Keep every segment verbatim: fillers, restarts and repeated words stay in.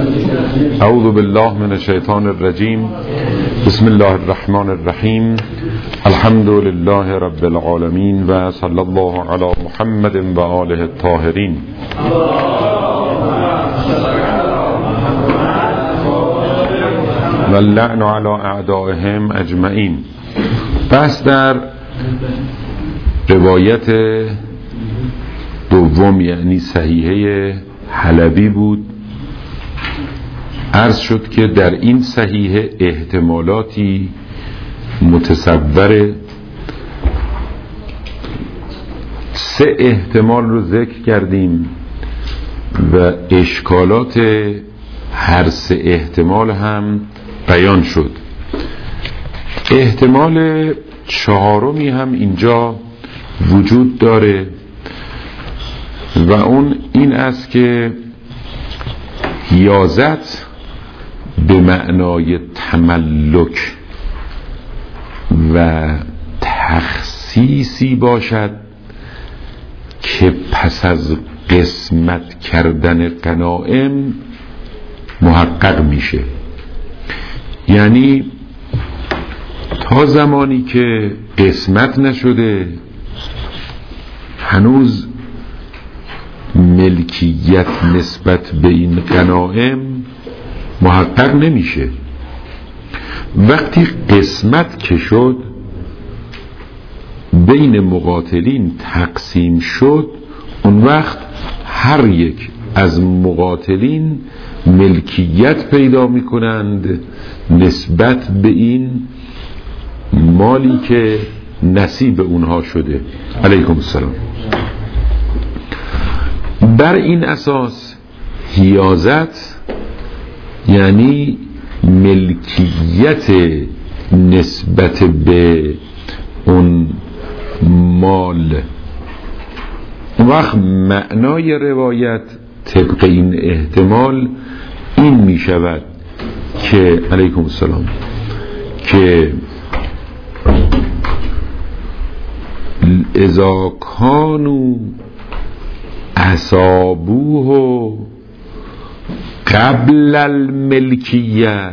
اعوذ بالله من الشیطان الرجیم. بسم الله الرحمن الرحیم. الحمد لله رب العالمین و صلی الله علی محمد و آله الطاهرین. و اللعن علی اعدائهم اجمعین. پس در روایت دوم یعنی صحیحه حلبی بود، عرض شد که در این صحیحه احتمالاتی متصوره. سه احتمال رو ذکر کردیم و اشکالات هر سه احتمال هم بیان شد. احتمال چهارمی هم اینجا وجود داره و اون این است که حیازت به معنای تملک و تخصیصی باشد که پس از قسمت کردن غنایم محقق میشه. یعنی تا زمانی که قسمت نشده هنوز ملکیت نسبت به این غنایم محقق نمیشه. وقتی قسمت که شد بین مقاتلین تقسیم شد، اون وقت هر یک از مقاتلین ملکیت پیدا میکنند نسبت به این مالی که نصیب اونها شده. علیکم السلام. بر این اساس حیازت یعنی ملکیت نسبت به اون مال. اون وقت معنای روایت طبق این احتمال این می شود که علیکم السلام که اذا کانوا اصابوه قبل الملکیه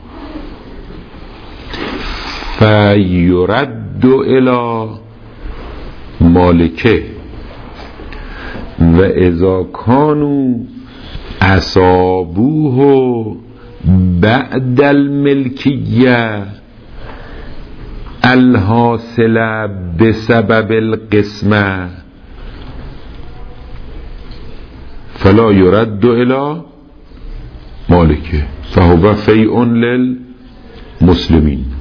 فیرد الی مالکه و اذا کانوا اصابوه بعد الملکیه الحاصل بسبب القسمه فلا يرد الى مالکه فهو فیء للمسلمین.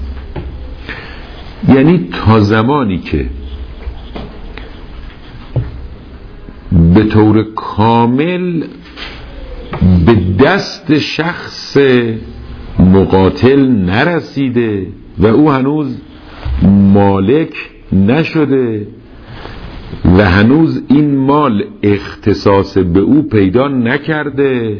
یعنی تا زمانی که به طور کامل به دست شخص مقاتل نرسیده و او هنوز مالک نشده و هنوز این مال اختصاص به او پیدا نکرده،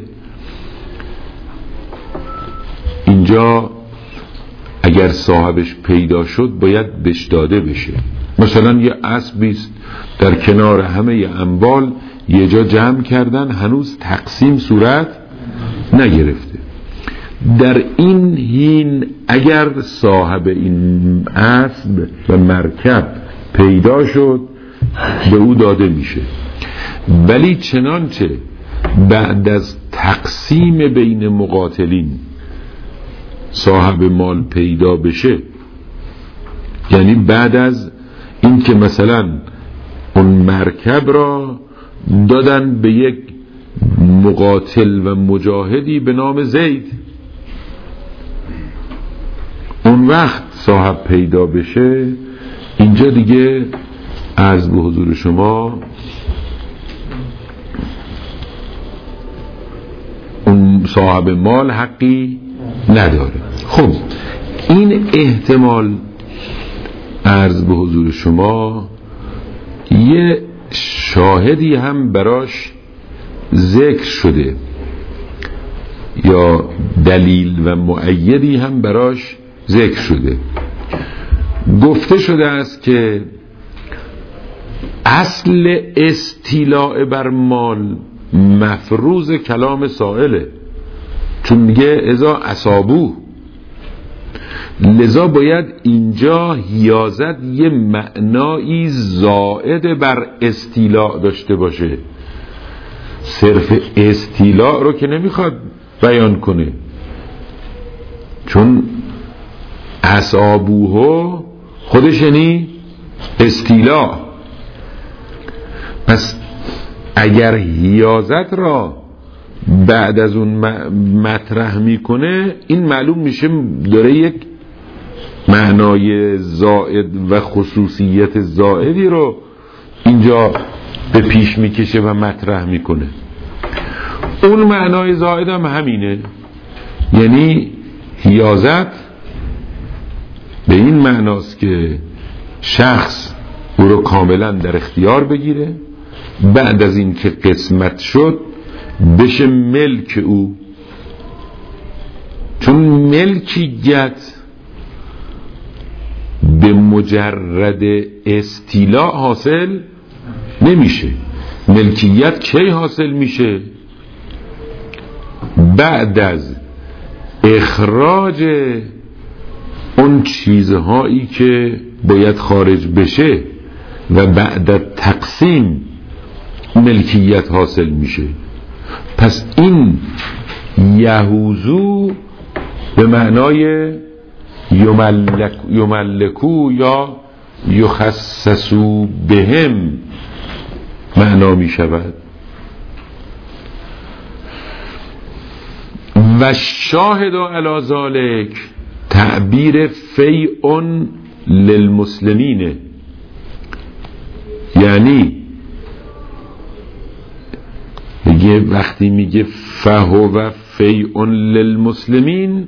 اینجا اگر صاحبش پیدا شد باید بهش داده بشه. مثلا یه اسبیست در کنار همه انبال یه جا جمع کردن، هنوز تقسیم صورت نگرفته. در این حین اگر صاحب این اسب و مرکب پیدا شد به او داده میشه. ولی چنانچه بعد از تقسیم بین مقاتلین صاحب مال پیدا بشه، یعنی بعد از این که مثلا اون مرکب را دادن به یک مقاتل و مجاهدی به نام زید، اون وقت صاحب پیدا بشه، اینجا دیگه عرض به حضور شما اون صاحب مال حقی نداره. خب این احتمال عرض به حضور شما یه شاهدی هم براش ذکر شده یا دلیل و مؤیدی هم براش ذکر شده. گفته شده است که اصل استیلاء بر مال مفروض کلام سائله. چون میگه ازا اصابو، لذا باید اینجا حیازت یه معنایی زائد بر استیلاء داشته باشه. صرف استیلاء رو که نمیخواد بیان کنه، چون اصابوه خودش یعنی استیلاء. پس اگر حیازت را بعد از اون مطرح میکنه، این معلوم میشه داره یک معنای زائد و خصوصیت زائدی رو اینجا به پیش میکشه و مطرح میکنه. اون معنای زائد هم همینه، یعنی حیازت به این معناست که شخص او رو کاملا در اختیار بگیره، بعد از این که قسمت شد بشه ملک او. چون ملکیت به مجرد استیلاء حاصل نمیشه. ملکیت کی حاصل میشه؟ بعد از اخراج اون چیزهایی که باید خارج بشه و بعد از تقسیم ملکیت حاصل میشه. پس این یهوزو به معنای یملک یملکو یا یخصصو بهم معنا می شود. و شاهد علی ذالک تعبیر فیعون للمسلمین، یعنی میگه وقتی میگه فهو فیعون للمسلمین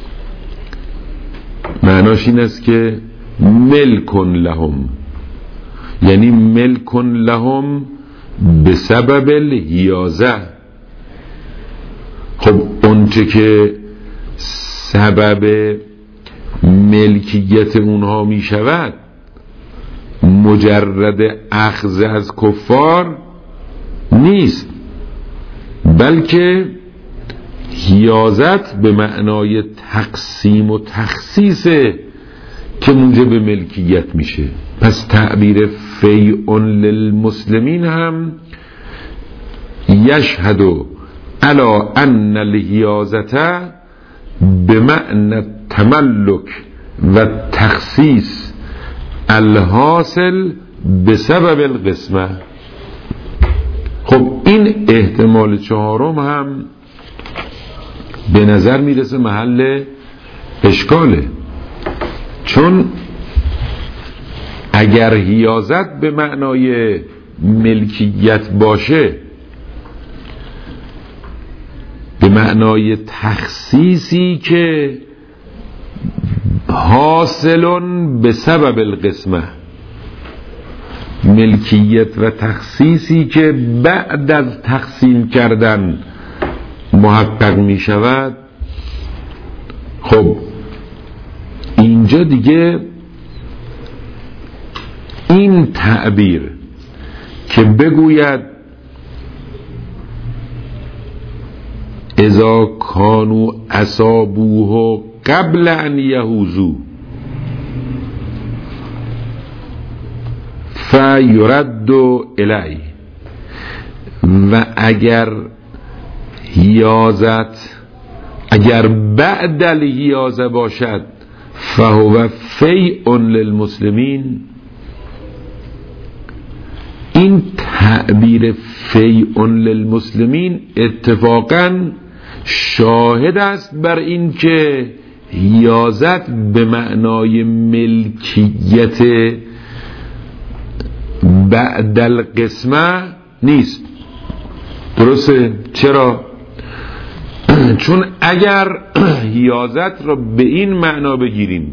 معناش این است که ملکن لهم، یعنی ملکن لهم به سبب الحیازه. خب اونچه که سبب ملکیت اونها می شود مجرد اخذ از کفار نیست، بلکه حیازت به معنای تقسیم و تخصیصه که موجب ملکیت میشه. پس تعبیر فیعون للمسلمین هم یشهد علی ان الحیازت به معنی تملک و تخصیص الحاصل به سبب القسمه. خب این احتمال چهارم هم به نظر میرسه محل اشکاله، چون اگر حیازت به معنای ملکیت باشه، به معنای تخصیصی که حاصلون به سبب القسمه، ملکیت و تخصیصی که بعد از تقسیم کردن محقق می شود، خب اینجا دیگه این تعبیر که بگوید اذا کانوا اصابوه قبل ان یهوزو فیرد الی، و اگر حیازت اگر بعد الحیازه باشد فهو فیع للمسلمین، این تعبیر فیع للمسلمین اتفاقا شاهد است بر این که حیازت به معنای ملکیت بعد القسمه نیست. درسته؟ چرا؟ چون اگر حیازت را به این معنا بگیریم،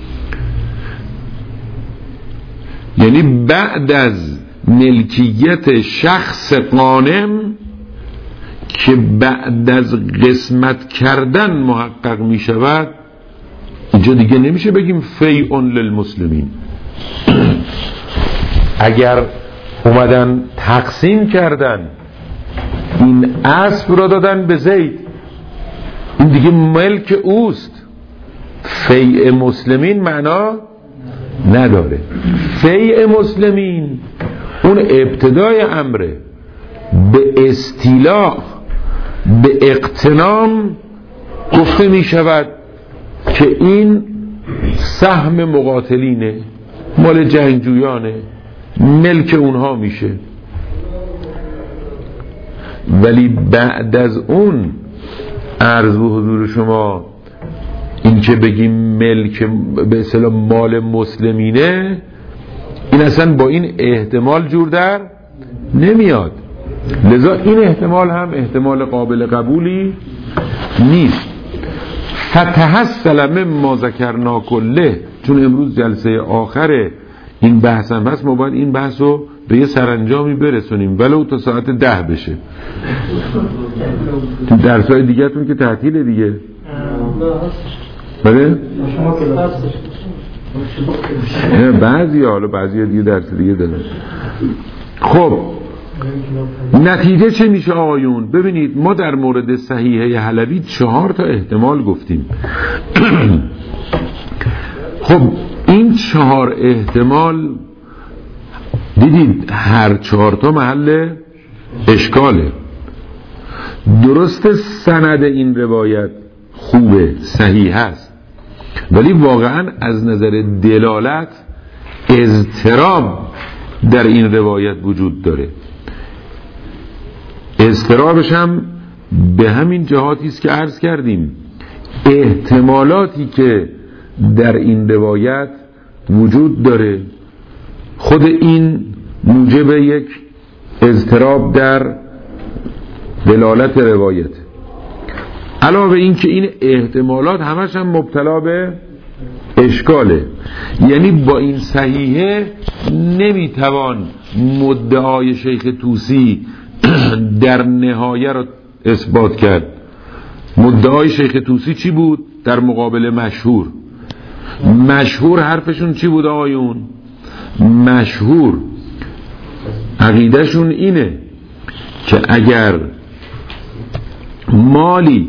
یعنی بعد از ملکیت شخص غانم که بعد از قسمت کردن محقق می شود، اینجا دیگه نمیشه بگیم فیعون للمسلمین. اگر اومدن تقسیم کردن، این اسب را دادن به زید، این دیگه ملک اوست. فیع مسلمین معنا نداره. فیع مسلمین اون ابتدای امره، به استیلاء، به اقتنام گفته می شود که این سهم مقاتلینه، مال جنگجویانه، ملک اونها میشه. ولی بعد از اون عرض به حضور شما این که بگیم ملک به اصطلاح مال مسلمینه، این اصلا با این احتمال جور در نمیاد. لذا این احتمال هم احتمال قابل قبولی نیست. فتحصل مما ذکرنا کله، چون امروز جلسه آخر این بحث هم هست، ما باید این بحث رو به یه سرانجامی برسونیم ولو تا ساعت ده بشه. تو درسای دیگه تون که تعطیله دیگه. بله؟ بعضی حالا بعضی دیگه درس دیگه دارن. خب نتیجه چه میشه آقایون؟ ببینید ما در مورد صحیحه حلبی چهار تا احتمال گفتیم. خب این چهار احتمال دیدید هر چهار تا محل اشکاله. درست سند این روایت خوبه، صحیح هست، ولی واقعا از نظر دلالت اضطراب در این روایت وجود داره. اضطرابش هم به همین جهاتی است که عرض کردیم. احتمالاتی که در این روایت وجود داره خود این موجب یک اضطراب در دلالت روایت. علاوه این که این احتمالات همش هم مبتلا به اشکاله، یعنی با این صحیحه نمیتوان مدعای شیخ طوسی در نهایه را اثبات کرد. مدعای شیخ طوسی چی بود در مقابل مشهور؟ مشهور حرفشون چی بود آقایون؟ مشهور عقیدهشون اینه که اگر مالی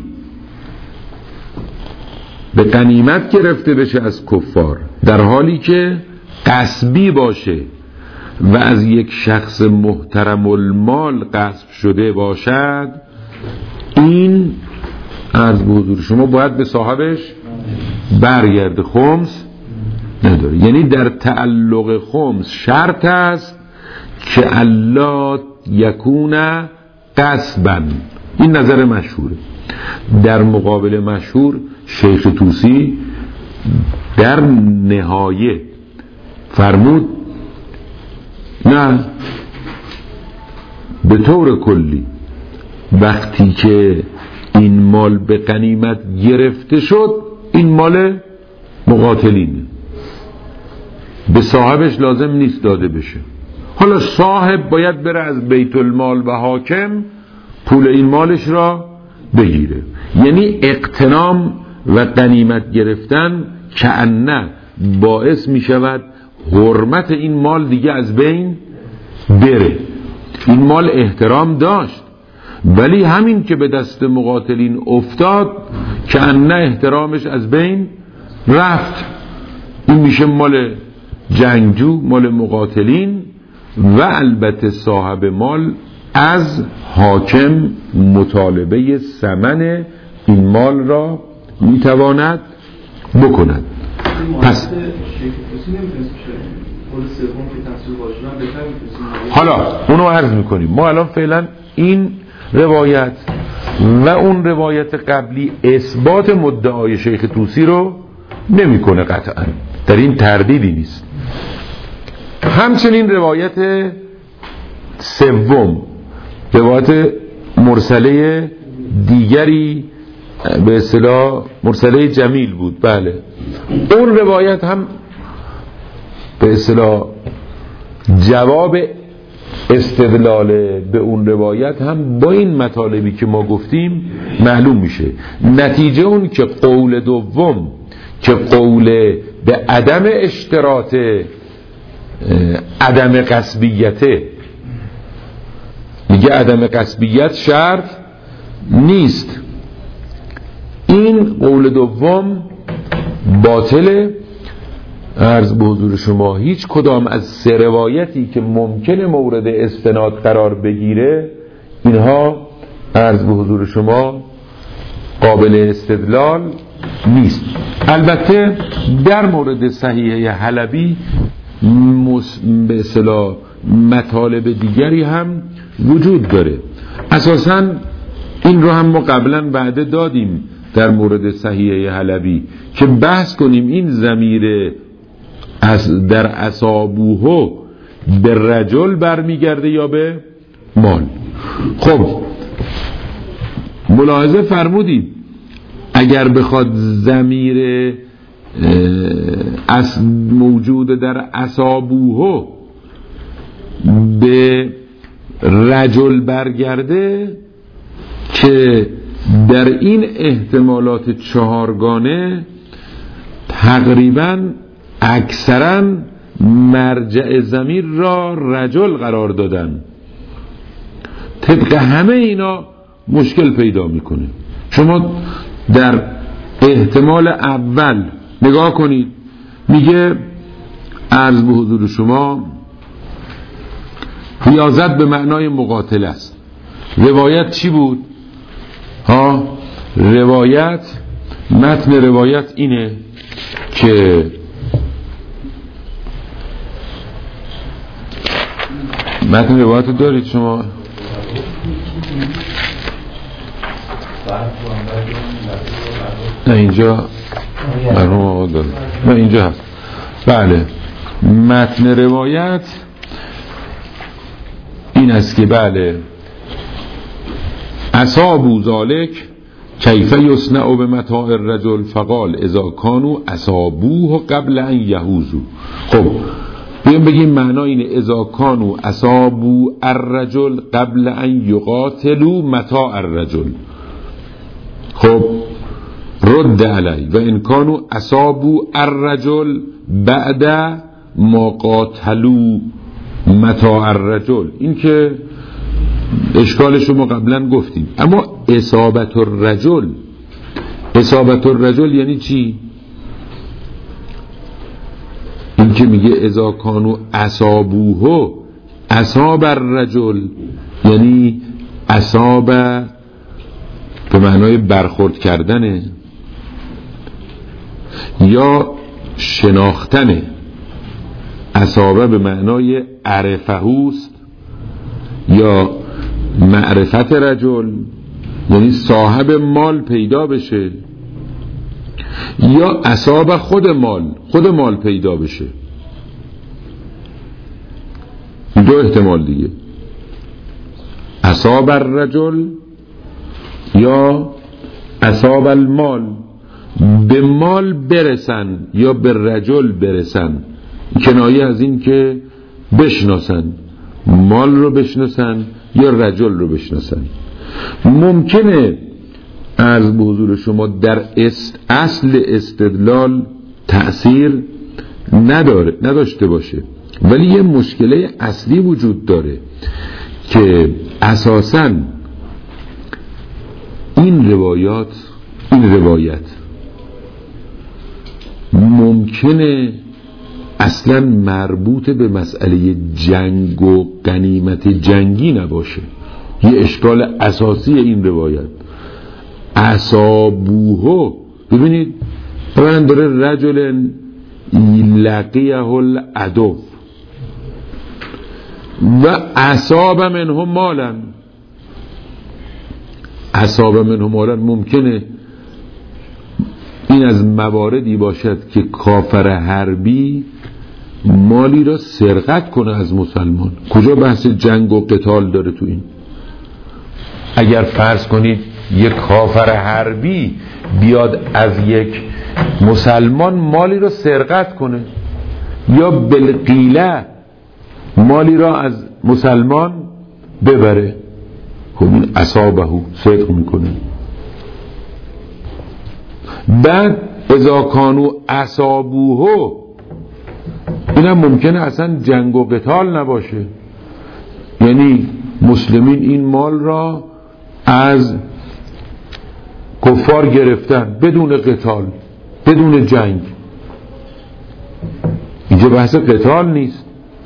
به غنیمت گرفته بشه از کفار در حالی که غصبی باشه و از یک شخص محترم المال غصب شده باشد، این عرض به حضور شما باید به صاحبش برگرده. خمس نداره. یعنی در تعلق خمس شرط است که الله یکون غصبا. این نظر مشهوره. در مقابل مشهور شیخ طوسی در نهایه فرمود نه، به طور کلی وقتی که این مال به غنیمت گرفته شد این مال مقاتلینه، به صاحبش لازم نیست داده بشه. حالا صاحب باید بره از بیت المال و حاکم پول این مالش را بگیره. یعنی اقتنام و غنیمت گرفتن کأنه باعث می شود حرمت این مال دیگه از بین بره. این مال احترام داشت ولی همین که به دست مقاتلین افتاد کأنه احترامش از بین رفت. این میشه مال جنگجو، مال مقاتلین، و البته صاحب مال از حاکم مطالبه ثمن این مال را میتواند بکند. پس حالا اونو عرض میکنیم. ما الان فعلا این روایت و اون روایت قبلی اثبات مدعای شیخ طوسی رو نمیکنه قطعا، در این تردیدی نیست. همچنین روایت سوم، روایت مرسله دیگری به اصطلاح مرسله جمیل بود. بله اون روایت هم به اصطلاح جواب استدلال به اون روایت هم با این مطالبی که ما گفتیم معلوم میشه. نتیجه اون که قول دوم که قول به عدم اشتراط عدم غصبیته، میگه عدم غصبیت شرط نیست، این قول دوم باطله. عرض به حضور شما هیچ کدام از سه روایتی که ممکنه مورد استناد قرار بگیره اینها عرض به حضور شما قابل استدلال نیست. البته در مورد صحیحه حلبی به اصطلاح مطالب دیگری هم وجود داره. اساساً این رو هم ما قبلا وعده دادیم در مورد صحیحه حلبی که بحث کنیم این ضمیر در اصابوه به رجل برمیگرده یا به مال. خب ملاحظه فرمودید اگر بخواد ضمیر از موجود در اصابوه به رجل برگرده که در این احتمالات چهارگانه تقریباً اکثراً مرجع ضمیر را رجل قرار دادن. طبق همه اینا مشکل پیدا میکنه. شما در احتمال اول نگاه کنید، میگه عرض به حضور شما ریاضت به معنای مقاتل است. روایت چی بود؟ ها روایت متن روایت اینه که متن روایت دارید شما؟ نه اینجا مرحوم آقا دارید، نه اینجا هست. بله متن روایت این است که بله اصابو ذالک کیف یصنع بمتاع الرجل فقال اذا کانوا اصابوه قبل ان یهوزو. خب بیایم بگیم معنا اینه اذا کانوا اصابو الرجل قبل ان یقاتلوا متاع الرجل. خب رد علی و ان کانوا اصابو الرجل بعد ما قاتلوا متاع الرجل. این که اشکالش رو ما قبلا گفتیم. اما اصابت الرجل، اصابت الرجل یعنی چی؟ این که میگه اذا کانوا اصابوه، اصاب الرجل یعنی اصاب به معنای برخورد کردنه یا شناختنه. اصابه به معنای عرفهوست یا معرفت رجل یعنی صاحب مال پیدا بشه، یا اصاب خود مال، خود مال پیدا بشه. دو احتمال دیگه، اصاب الرجل یا اصاب المال، به مال برسن یا به رجل برسن، کنایه از این که بشناسن، مال رو بشناسن یا رجل رو بشناسن. ممکنه عرض به حضور شما در است اصل استدلال تأثیر نداره نداشته باشه، ولی یه مشکله اصلی وجود داره که اساساً این روایات این روایت ممکنه اصلا مربوط به مسئله جنگ و غنیمت جنگی نباشه. یه اشکال اساسی این روایت اصابوه، ببینید اولا داره رجل لقیه العدو و اصاب منهم مالا. اصاب منهم مالا ممکنه این از مواردی باشد که کافر حربی مالی را سرقت کنه از مسلمان. کجا بحث جنگ و قتال داره تو این؟ اگر فرض کنید یک کافر حربی بیاد از یک مسلمان مالی را سرقت کنه یا بالقیله مالی را از مسلمان ببره، خب این اصابهو صدق میکنه. بعد اذا کانوا اصابوه، اینم ممکنه اصلا جنگ و قتال نباشه، یعنی مسلمین این مال را از کفار گرفتن بدون قتال، بدون جنگ. اینجا بحث قتال نیست.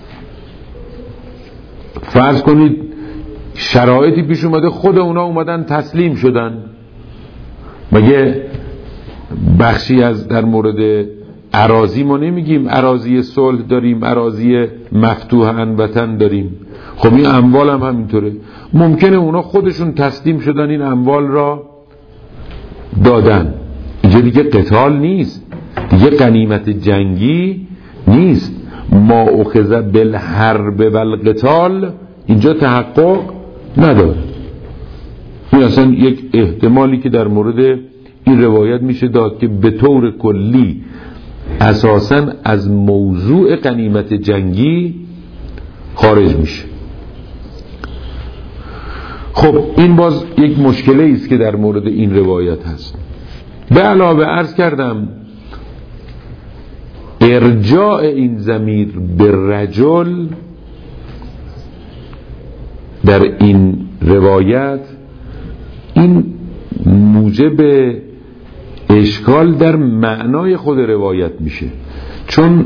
فرض کنید شرایطی پیش اومده خود اونا اومدن تسلیم شدن، مگه بخشی از در مورد اراضی ما نمیگیم اراضی صلح داریم، اراضی مفتوح وطن داریم؟ خب این اموال هم همینطوره. ممکنه اونا خودشون تسلیم شدن، این اموال را دادن. اینجا دیگه قتال نیست، دیگه غنیمت جنگی نیست. ما اخذ بالحرب والقتال اینجا تحقق نداره. این اصلا یک احتمالی که در مورد این روایت میشه داد که به طور کلی اساساً از موضوع غنیمت جنگی خارج میشه. خب این باز یک مشکله است که در مورد این روایت هست. به علاوه عرض کردم ارجاع این ضمیر به رجل در این روایت این موجب اشکال در معنای خود روایت میشه، چون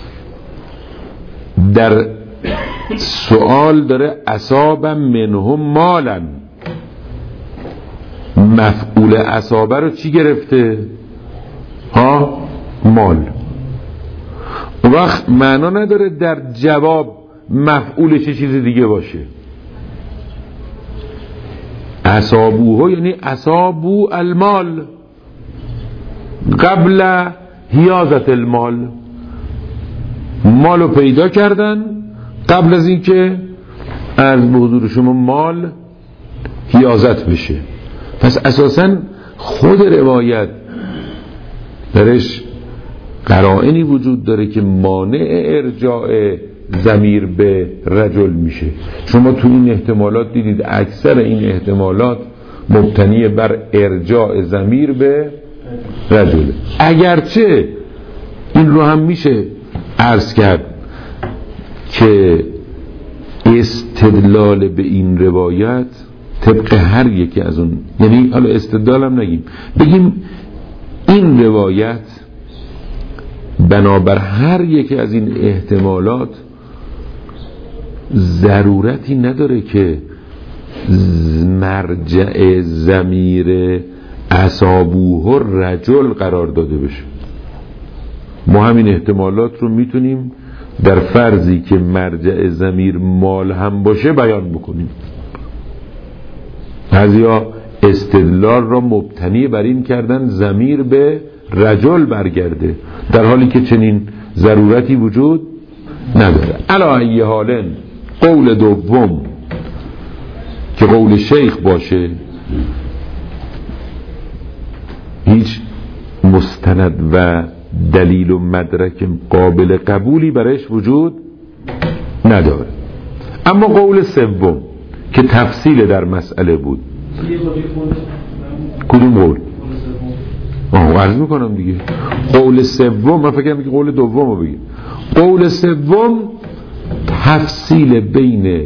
در سوال داره اصاب منهم مالن، مفعول اصابه رو چی گرفته؟ ها مال. اون وقت معنا نداره در جواب مفعولش چیز دیگه باشه. اصابوه یعنی اصابو المال قبل حیازت المال، مالو پیدا کردن قبل از اینکه از به حضور شما مال حیازت بشه. پس اساساً خود روایت درش قرائنی وجود داره که مانع ارجاع ضمیر به رجل میشه. شما تو این احتمالات دیدید اکثر این احتمالات مبتنی بر ارجاع ضمیر به رجل، اگرچه این رو هم میشه عرض کرد که استدلال به این روایت طبق هر یکی از اون، یعنی حالا استدلال هم نگیم، بگیم این روایت بنابر هر یکی از این احتمالات ضرورتی نداره که مرجع ضمیر اصابوه رجل قرار داده بشه. ما همین احتمالات رو میتونیم در فرضی که مرجع ضمیر مال هم باشه بیان بکنیم. بعضیا استدلال را مبتنی بر این کردن ضمیر به رجل برگرده، در حالی که چنین ضرورتی وجود نداره. علی ای حال قول دوم که قول شیخ باشه هیچ مستند و دلیل و مدرک قابل قبولی برایش وجود نداره. اما قول سوم که تفصیل در مسئله بود، کدوم قول؟ آه عرض میکنم دیگه. قول سوم، من فکر کنم که قول دوم رو بگیم. قول سوم تفصیل بین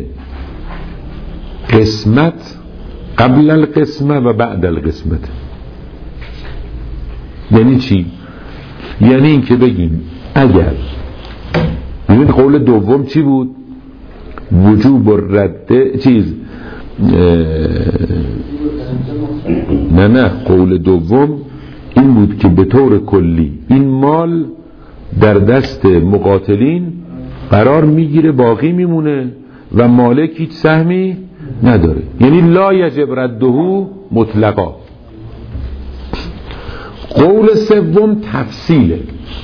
قسمت قبل القسمه و بعد القسمت. یعنی چی؟ یعنی این که بگیم اگر ببین قول دوم چی بود؟ وجوب رد چیز نه نه قول دوم این بود که به طور کلی این مال در دست مقاتلین قرار میگیره، باقی میمونه و مالک هیچ سهمی نداره، یعنی لا یجب رده مطلقا. قول سوم تفصیله،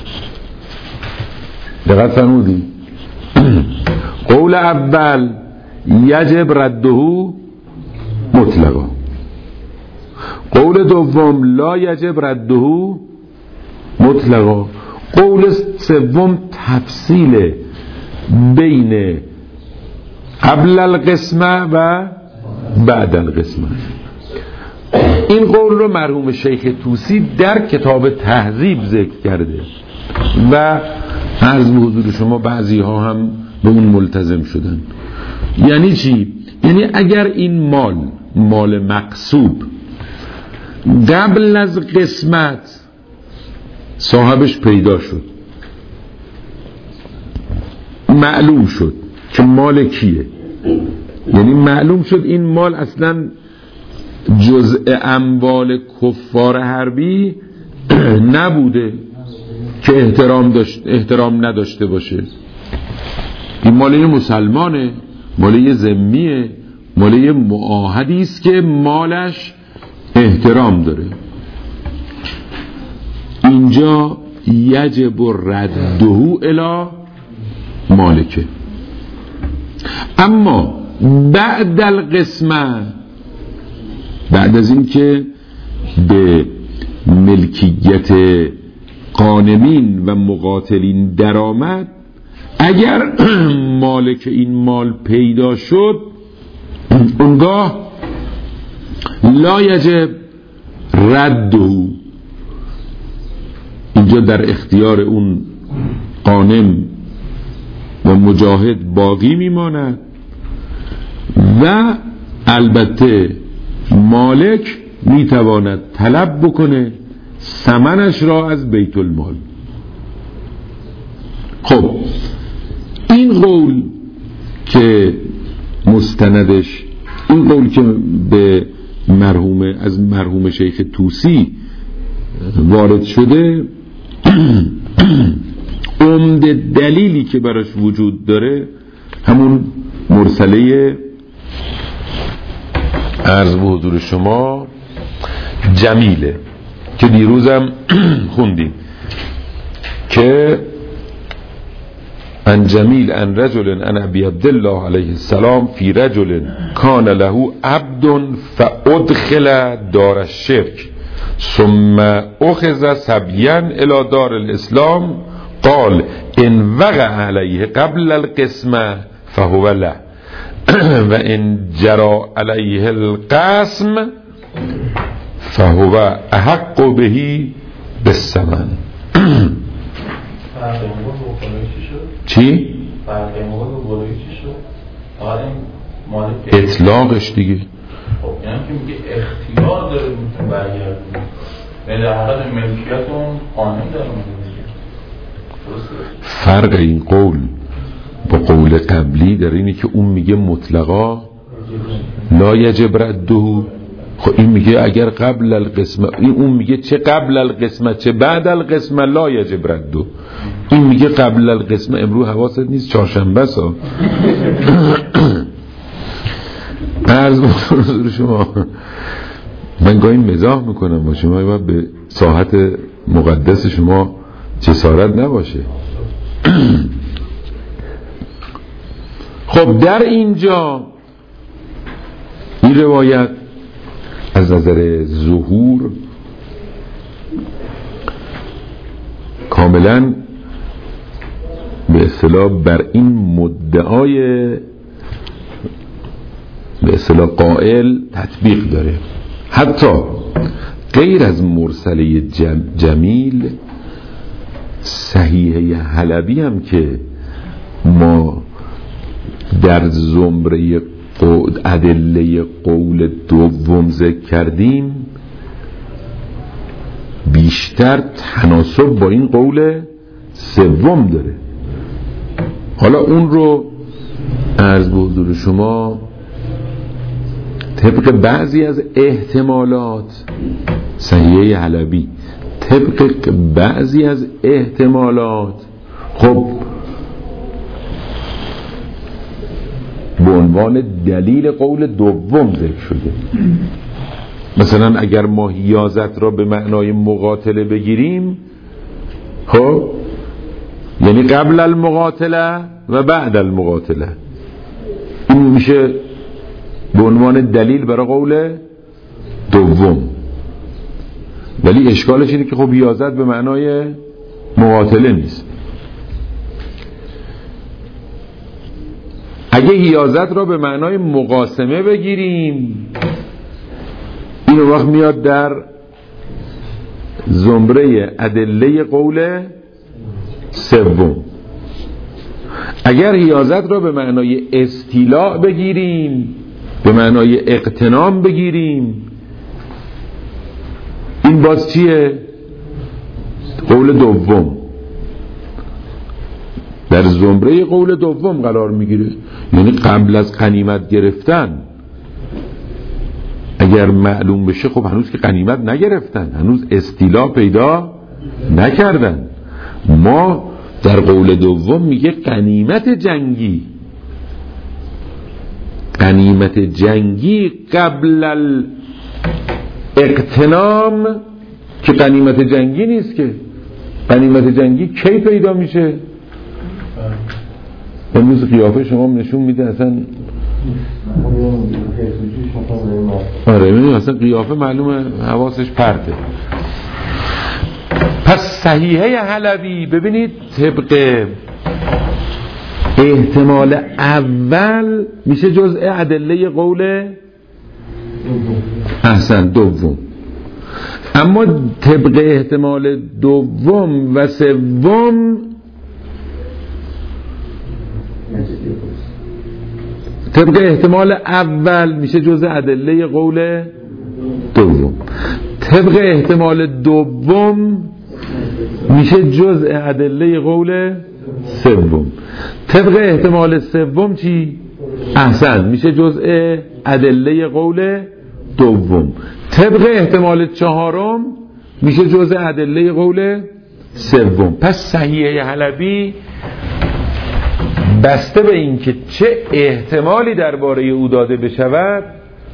دقت فرمودی؟ قول اول یجب رده مطلقا، قول دوم لا یجب رده مطلقا. قول سوم تفصیل بین قبل القسمه و بعد القسمه. این قول رو مرحوم شیخ طوسی در کتاب تهذیب ذکر کرده و عرض به حضور شما بعضی ها هم به اون ملتزم شدن. یعنی چی؟ یعنی اگر این مال مال مقصوب قبل از قسمت صاحبش پیدا شد، معلوم شد که مال کیه، یعنی معلوم شد این مال اصلا جزء اموال کفار حربی نبوده که احترام داشت احترام نداشته باشه، این مال یه مسلمانه، مال یه ذمیه، مال یه معاهدی است که مالش احترام داره. اینجا یجب رده الی مالکه. اما بعد القسمه، بعد از این که به ملکیت غانمین و مقاتلین درآمد، اگر مالک این مال پیدا شد، اونگاه لا یجب رده، اینجا در اختیار اون غانم و مجاهد باقی میماند و البته مالک میتواند طلب بکنه ثمنش را از بیت المال. خب این قول که مستندش، این قول که به مرحوم از مرحوم شیخ طوسی وارد شده، عمده دلیلی که براش وجود داره همون مرسله عرض به حضور شما جمیله که دیروزم خوندیم که ان جمیل ان رجل ان ابی عبدالله علیه السلام فی رجل کان له عبد فادخل دار الشرک ثم اخذ سبیا الى دار الاسلام قال ان وقع علیه قبل القسمه فهو له و ان جرى علیه القسم فهو احق به بالثمن. چی؟ اطلاقش دیگه. خب یعنی که میگه اختیار داره میتونه برگردونه، یعنی در حقیقت ملکیت اون قانون داره میگه. فرق این قول با قول قبلی در اینه که اون میگه مطلقا لا یجب رده، خب این میگه اگر قبل القسمه، این اون میگه چه قبل القسمه چه بعد القسمه لا یجب رده، این میگه قبل القسمه. امروز حواست نیست چهارشنبه سا عرض بزرگ شما، من گاهی مزاح میکنم با شما، باید به ساحت مقدس شما جسارت نباشه. خب در اینجا این روایت از نظر ظهور کاملا به اصطلاح بر این مدعای به اصطلاح قائل تطبیق داره. حتی غیر از مرسله جم جمیل، صحیحه حلبی هم که ما در زمره ادله قول دوم ذکر کردیم بیشتر تناسب با این قول سوم داره. حالا اون رو عرض به حضور شما طبق بعضی از احتمالات، صحیحه حلبی طبق بعضی از احتمالات خب به عنوان دلیل قول دوم ذکر شده. مثلا اگر ما حیازت را به معنای مقاتله بگیریم، خب یعنی قبل المقاتله و بعد المقاتله، این میشه به عنوان دلیل برای قول دوم. ولی اشکالش اینه که خب حیازت به معنای مقاتله نیست. اگه حیازت را به معنای مقاسمه بگیریم، این وقت میاد در زمره ادله قول سوم. اگر حیازت را به معنای استیلاء بگیریم، به معنای اقتنام بگیریم، باز چیه؟ قول دوم در زمره قول دوم قرار میگیره، یعنی قبل از غنیمت گرفتن. اگر معلوم بشه خب هنوز که غنیمت نگرفتن، هنوز استیلا پیدا نکردن. ما در قول دوم میگه غنیمت جنگی، غنیمت جنگی قبل الاغتنام که غنیمت جنگی نیست. که غنیمت جنگی کی پیدا میشه؟ امروز قیافه شما نشون میده اصلا آره میدونی اصلا قیافه معلومه حواسش پرته. پس صحیحه حلبی ببینید طبق احتمال اول میشه جزء ادله قول احسن دوم، اما طبق احتمال دوم و سوم طبق احتمال اول میشه جزء ادله قول دوم، طبق احتمال دوم میشه جزء ادله قول سوم، طبق احتمال سوم چی؟ احسن میشه جزء ادله قول دوم، طبق احتمال چهارم میشه جزء ادله قول سوم. پس صحیحه حلبی بسته به این که چه احتمالی درباره او داده بشود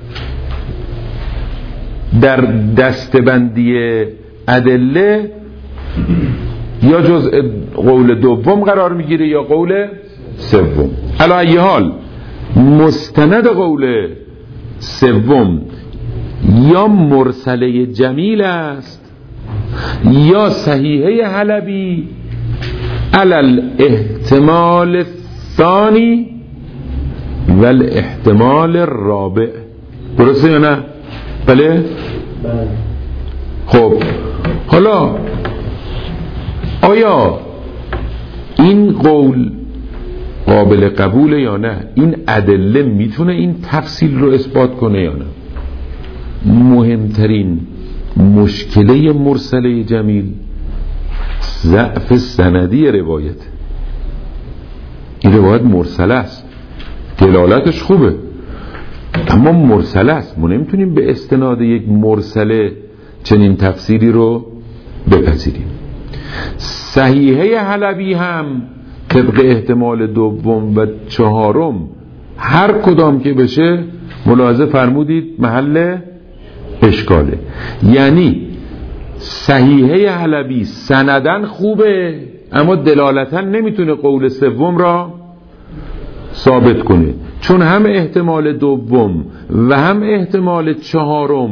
در دستبندی ادله یا جزء قول دوم قرار میگیره یا قول سوم. علی ای حال مستند قول سوم یا مرسله جمیل است یا صحیحه حلبی علل احتمال الثانی و الاحتمال الرابع. درسته یا نه؟ بله؟ خب حالا آیا این قول قابل قبوله یا نه؟ این ادله میتونه این تفصیل رو اثبات کنه یا نه؟ مهمترین مشکله مرسله جمیل ضعف سندی روایت. این روایت مرسله است، دلالتش خوبه اما مرسله است. ما نمیتونیم به استناد یک مرسله چنین تفسیری رو بپذیریم. صحیحه حلبی هم طبق احتمال دوم و چهارم هر کدام که بشه ملاحظه فرمودید محل اشکاله. یعنی صحیحه حلبی سندن خوبه اما دلالتا نمیتونه قول سوم را ثابت کنه، چون هم احتمال دوم و هم احتمال چهارم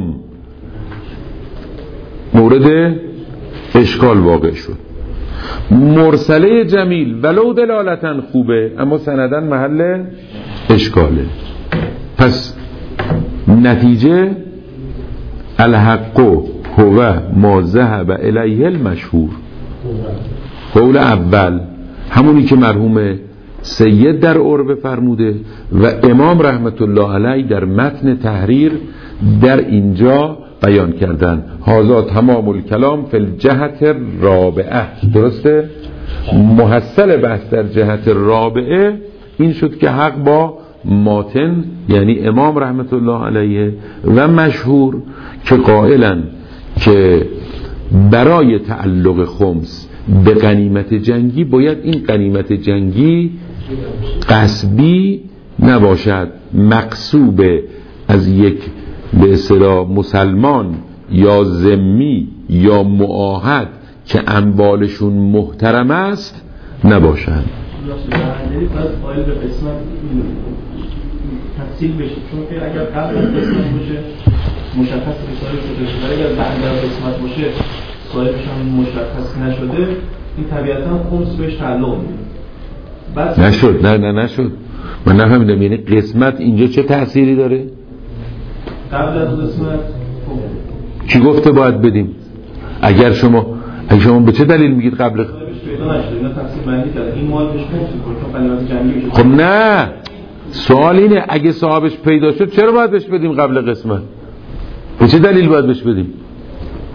مورد اشکال واقع شد. مرسله جمیل ولو دلالتا خوبه اما سندن محل اشکاله. پس نتیجه الحق هو ما ذهب الیه المشهور، قول اول همونی که مرحوم سید در عربه فرموده و امام رحمت الله علیه در متن تحریر در اینجا بیان کردن. هذا تمام الکلام فی الجهت الرابعه. درسته؟ محصل بحث در جهت رابعه این شد که حق با ماتن یعنی امام رحمت الله علیه و مشهور که قائلن که برای تعلق خمس به غنیمت جنگی باید این غنیمت جنگی غصبی نباشد، مغصوب از یک به اصطلاح مسلمان یا ذمی یا معاهد که اموالشون محترم است نباشد. تفصیل بشه، چون که اگر قبل از قسمت باشه مشخص رساله شده، اگر بعد از قسمت باشه صاحبش هم مشخص نشده این طبیعتا خمس بهش تعلق میده. نشد نه نه نشد من نفهمیدم. یعنی قسمت اینجا چه تأثیری داره؟ قبل از قسمت کی گفته باید بدیم؟ اگر شما اگر شما به چه دلیل میگید قبل صاحبش پیدا نشده اینا تفصیل بندی کرده این مال بهش خمس میکنه چون غنیمت جنگی میشه. خب نه، سوال اینه اگه صاحبش پیدا شد چرا باید بهش بدیم قبل قسمت؟ به چه دلیل باید بهش بدیم؟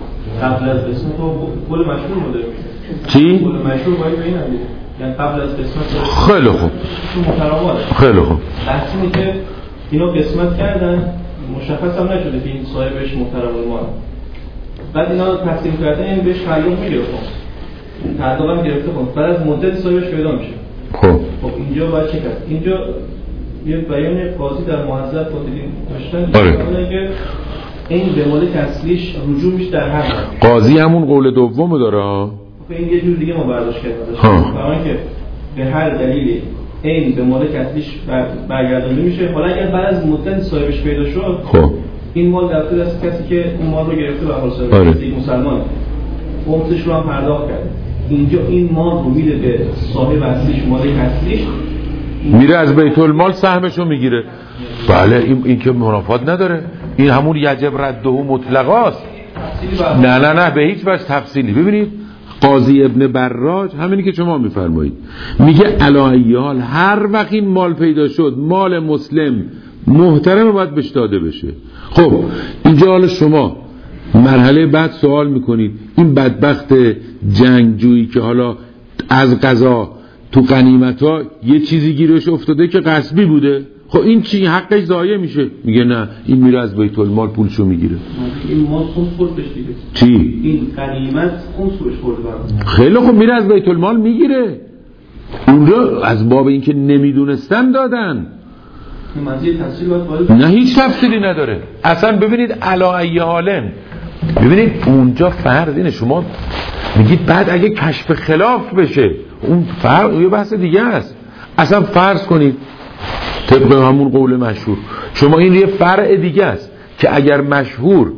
قبل از قسمت تو قول مشهور مونده چی؟ قول مشهور باید به این هم دیده، یعنی قبل از قسمت خیلی خوب خیلی خوب بحث اینه که اینا قسمت کردن مشخص هم نشده که این صاحبش محترم المال، بعد اینا تقسیم کردن این بهش تعلق میگیره، خب تعلق هم گرفته، خب بعد از مدت صاحبش پیدا میشه. خب خب اینجا باید چه کرد؟ اینجا یه بیان قاضی در محضر فاطمی داشتن آره. که این به مالک اصلیش رجوع میشه در هر حال. قاضی همون قول دومو داره. خب این یه جور دیگه ما برداشت کردیم، برای که به هر دلیلی این به مالک اصلیش برگردانده میشه، حالا اگر بعد از مدت صاحبش پیدا شد خب این مال در دست کسی که اون مال رو گرفته به حال صاحب آره. یک مسلمان خمسش رو هم پرداخت کرده، اینجا این مال رو میده به صاحب اصلیش، مالک اصلیش میره از بیت المال سهمشو میگیره. بله این, این که منافات نداره، این همون یجب رده مطلقاست. نه نه نه به هیچ وجه تفصیلی. ببینید قاضی ابن براج همینی که شما میفرمایید میگه علایال هر وقت این مال پیدا شد مال مسلم محترم باید بهش داده بشه. خب اینجا حالا شما مرحله بعد سوال میکنید این بدبخت جنگجویی که حالا از قضا تو غنیمت ها یه چیزی گیرش افتاده که غصبی بوده، خب این چی حقش ضایع میشه؟ میگه نه این میره از بیت المال پولشو میگیره. این مال خمس خورد بهش دیگه. چی؟ این غنیمت خمس بهش خورده برام. خیلی خب میره از بیت المال میگیره. اونجا از باب اینکه نمیدونستن دادن. منظور تفصیل باید نه هیچ تفصیلی نداره. اصلا ببینید علا ای حالن. ببینید اونجا فرض اینه شما میگید بعد اگه کشف خلاف بشه اون فرق یه بحث دیگه است. اصلا فرض کنید طبق همون قول مشهور شما این یه فرع دیگه است که اگر مشهور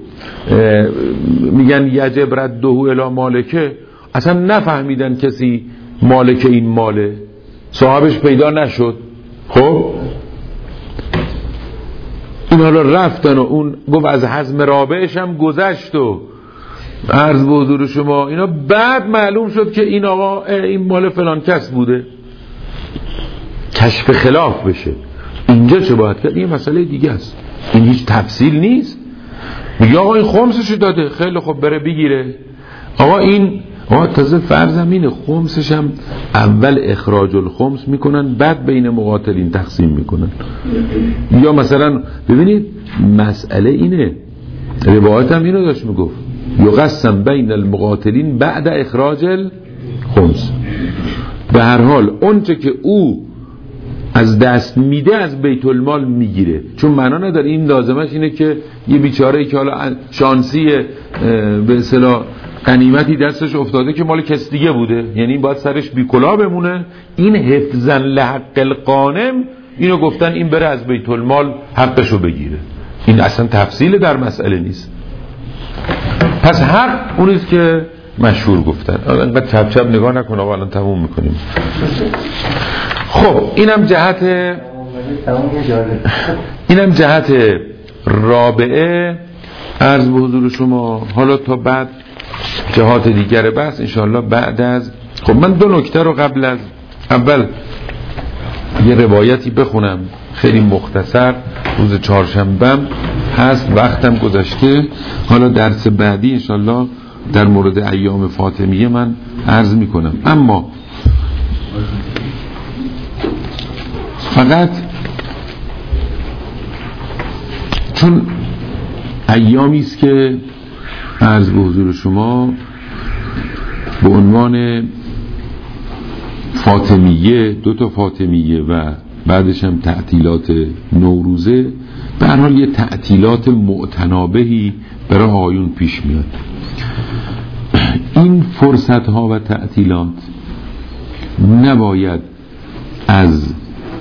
میگن یجب رده الی مالکه، اصلا نفهمیدن کسی مالک این ماله، صاحبش پیدا نشد، خب این حالا رفتن و اون گفت از حزم رابعش هم گذشت و عرض به حضور شما اینا، بعد معلوم شد که این آقا این مال فلان کس بوده، کشف خلاف بشه. اینجا چه باید کرد؟ این مسئله دیگه است، این هیچ تفصیل نیست. میگه آقا این خمسشو داده، خیلی خب بره بگیره. آقا این آقا تازه فرضم اینه خمسش هم اول اخراج الخمس میکنن بعد بین مقاتلین تقسیم میکنن. یا مثلا ببینید مسئله اینه، روایت هم اینو داشت میگفت یقسم بین المقاتلین بعد اخراج الخمس. به هر حال اونچه که او از دست میده از بیت المال میگیره، چون معنا نداره این لازمش اینه که یه بیچاره‌ای که حالا شانسی به اصطلاح غنیمتی دستش افتاده که مال کس دیگه بوده، یعنی باید سرش بی کلاه بمونه، این حفظاً لحق القانم اینو گفتن این بره از بیت المال حقشو بگیره. این اصلا تفصیل در مسئله نیست. پس حق اونیست که مشهور گفتن. انقدر چپ چپ نگاه نکن آقا الان تموم میکنیم. خب اینم جهت اینم جهت رابعه عرض به حضور شما. حالا تا بعد جهات دیگر بحث انشاءالله بعد از. خب من دو نکته رو قبل از اول یه روایتی بخونم خیلی مختصر، روز چهارشنبه هست، وقتم گذشته. حالا درس بعدی انشاءالله در مورد ایام فاطمیه من عرض میکنم. اما فقط چون ایامی است که عرض به حضور شما به عنوان فاطمیه، دو تا فاطمیه و بعدش هم تعطیلات نوروزه، به هر حال یه تعطیلات معتنابهی برای آیون پیش میاد. این فرصت ها و تعطیلات نباید از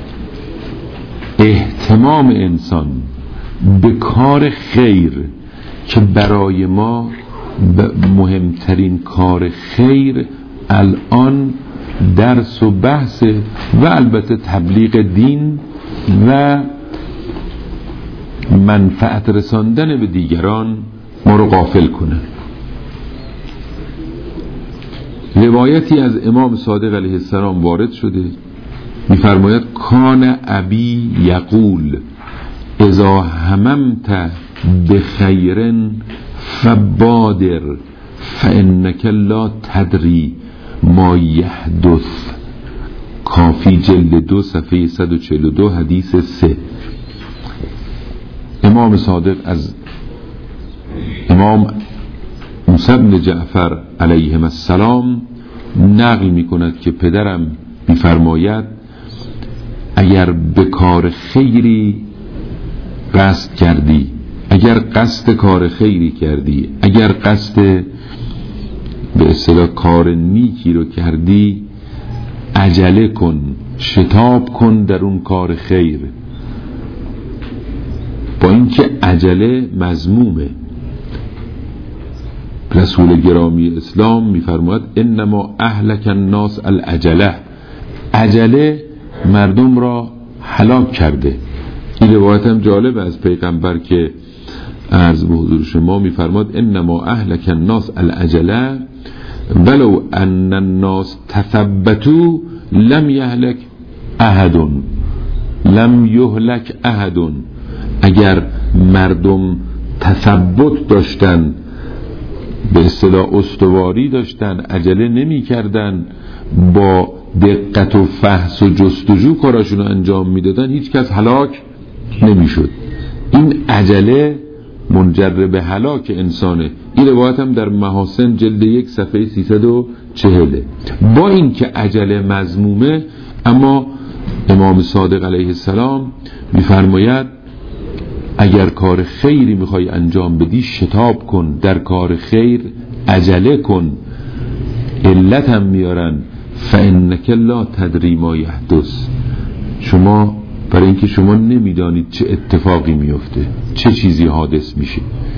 اهتمام انسان به کار خیر که برای ما مهمترین کار خیر الان درس و بحث و البته تبلیغ دین و منفعت رساندن به دیگران ما رو غافل کنه. روایتی از امام صادق علیه السلام وارد شده، می‌فرماید کان ابی یقول اذا هممت بخیر فبادر فانک لا تدری ما یحدث. کافی جلد دو صفحه صد و چهل و دو حدیث سه. امام صادق از امام موسی بن جعفر علیهم السلام نقل می کند که پدرم می‌فرماید اگر به کار خیری قصد کردی، اگر قصد کار خیری کردی، اگر قصد به اصطلاح کار نیکی رو کردی، عجله کن، شتاب کن در اون کار خیر. با اینکه عجله مذمومه، رسول گرامی اسلام میفرماید انما اهلک الناس العجله. عجله مردم را هلاک کرده. این روایت هم جالب از پیغمبر که عرض به حضور شما میفرماد انما اهلک الناس العجله ولو ان الناس تثبتوا لم یهلک احد لم یهلک احد. اگر مردم تثبت داشتن، به اصطلاح استواری داشتن، عجله نمی کردن، با دقت و فحص و جستجو کاراشون رو انجام میدادن، هیچ کس هلاک نمی شد. این عجله منجر به هلاک انسانه. این روایت هم در محاسن جلد یک صفحه سیصد و چهل. با این که عجله مذمومه، اما امام صادق علیه السلام میفرماید اگر کار خیری میخوای انجام بدی شتاب کن، در کار خیر عجله کن. علت هم میارن فانک لا تدری ما یحدث. شما برای اینکه شما نمیدانید چه اتفاقی میفته، چه چیزی حادث میشه.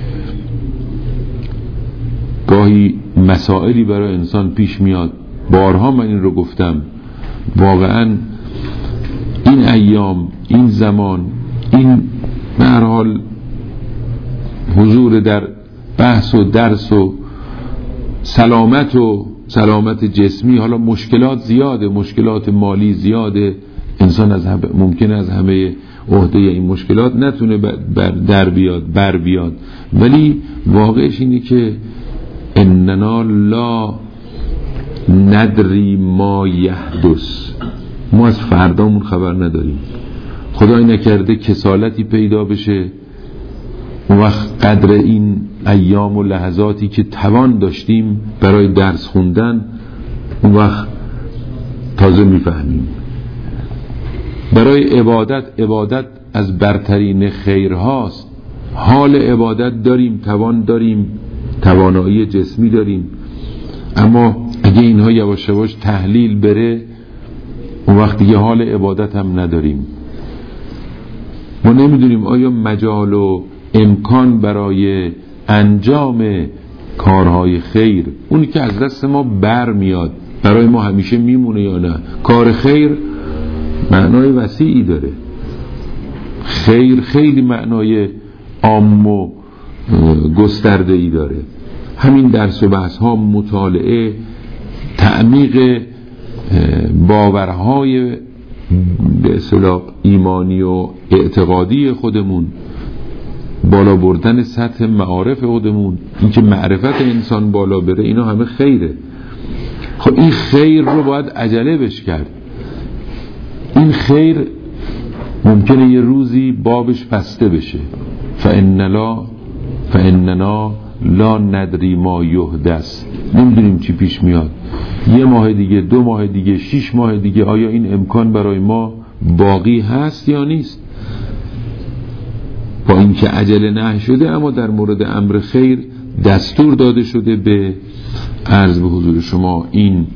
گاهی مسائلی برای انسان پیش میاد، بارها من این رو گفتم، واقعا این ایام، این زمان، این به هر حال حضور در بحث و درس و سلامت و سلامت جسمی، حالا مشکلات زیاده، مشکلات مالی زیاده، انسان از هم ممکنه از همه عهده این مشکلات نتونه بر در بیاد بر بیاد ولی واقعش اینه که اننا لا ندری ما یحدث. ما از فردامون خبر نداریم. خدای نکرده کسالتی پیدا بشه، اون وقت قدر این ایام و لحظاتی که توان داشتیم برای درس خوندن، اون وقت تازه میفهمیم. برای عبادت، عبادت از برترین خیرهاست. حال عبادت داریم، توان داریم، توانایی جسمی داریم، اما اگه اینها یواش یواش تحلیل بره، اون وقت دیگه حال عبادت هم نداریم. ما نمیدونیم آیا مجال و امکان برای انجام کارهای خیر، اونی که از دست ما بر میاد، برای ما همیشه میمونه یا نه. کار خیر معنای وسیعی داره. خیر خیلی معنای عام و گسترده ای داره. همین درس و بحث ها، مطالعه، تعمیق باورهای به اصطلاح ایمانی و اعتقادی خودمون، بالا بردن سطح معارف خودمون، اینکه معرفت انسان بالا بره، اینا همه خیره. خب این خیر رو باید عجله بش کرد. این خیر ممکنه یه روزی بابش بسته بشه. فإننا فإننا لا ندری ما یحدث. نمیدونیم چی پیش میاد. یه ماه دیگه، دو ماه دیگه، شش ماه دیگه، آیا این امکان برای ما باقی هست یا نیست؟ با اینکه عجله نه شده، اما در مورد امر خیر دستور داده شده به عرض به حضور شما این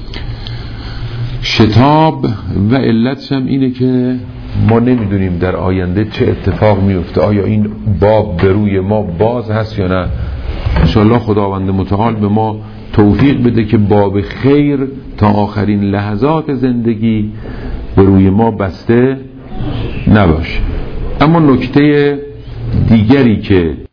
شتاب. و علتش هم اینه که ما نمیدونیم در آینده چه اتفاق میفته. آیا این باب به روی ما باز هست یا نه؟ انشاءالله خداوند متعال به ما توفیق بده که باب خیر تا آخرین لحظات زندگی به روی ما بسته نباشه. اما نکته دیگری که